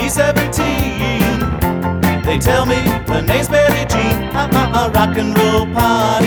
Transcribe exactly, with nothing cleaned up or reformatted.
she's seventeen. They tell me her name's Billie Jean, a, a, a rock and roll pie.